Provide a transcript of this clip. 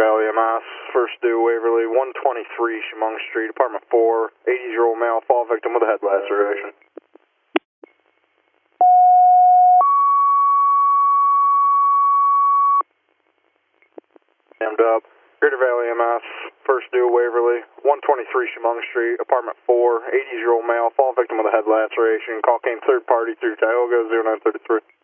Valley MS, first due Waverly, 123 Chemung Street, apartment 4, 80-year-old male, fall victim with a head laceration. Jammed up. Greater Valley MS, first due Waverly, 123 Chemung Street, apartment 4, 80-year-old male, fall victim with a head laceration. Call came third party through Tioga 0933.